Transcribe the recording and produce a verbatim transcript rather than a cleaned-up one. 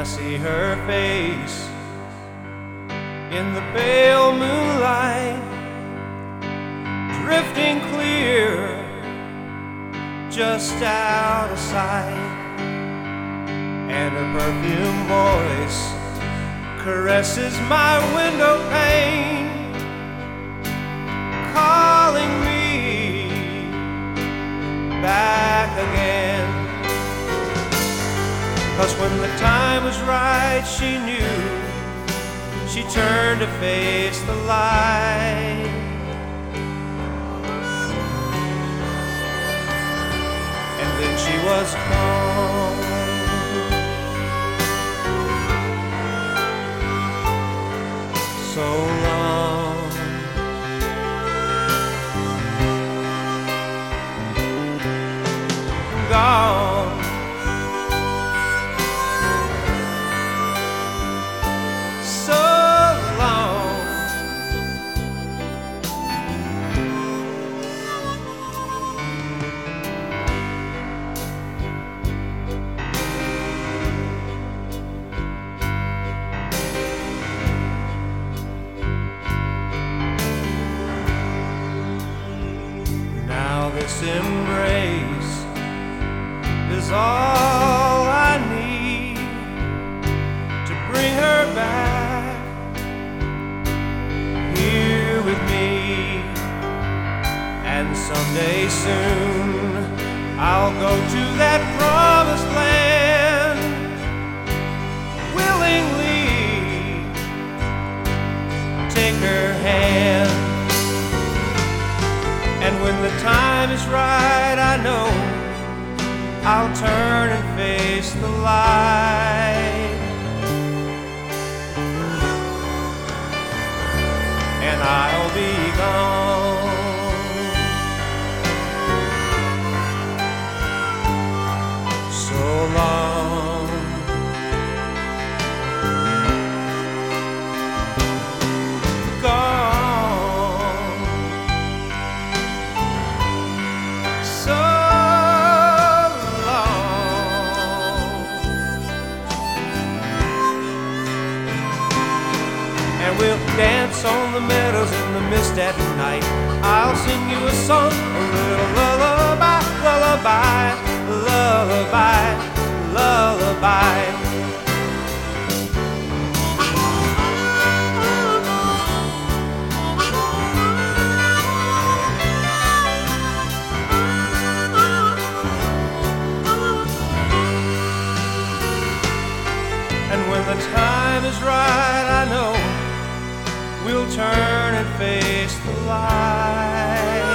I see her face in the pale moonlight, drifting clear just out of sight, and her perfume voice caresses my window pane, calling me back again. 'Cause when the time was right, she knew. She turned to face the light, and then she was gone. So long. Gone. So long. Now this embrace is all I need to bring her back here with me. And someday soon I'll go to that promised land, willingly take her hand. And when the time is right, I know I'll turn and face the light, and I'll be gone. So long. Gone. So and we'll dance on the meadows in the mist at night. I'll sing you a song, a little lullaby, lullaby, lullaby, lullaby. And when the time is right, I know we'll turn and face the light.